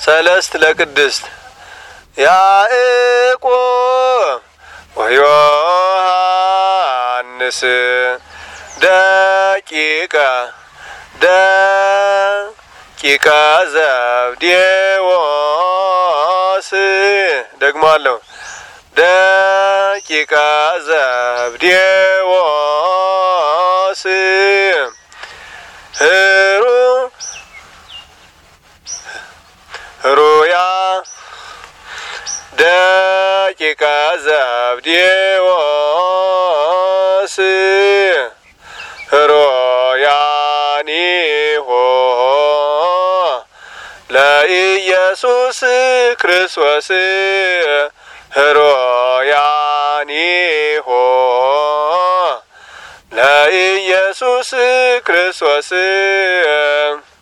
ሰለስት ለቅድስት ያዕቆብ ወዮሐንስ ደቂቀ ዘብዴዎስ ደግሞአለሁ ደቂቀ ዘብዴዎስ ህሩያ ደቂቀ ዘብዴዎስ ህሩያኒሆ ለኢየሱስ ክርስቶስ ህሩያኒሆ ለኢየሱስ ክርስቶስ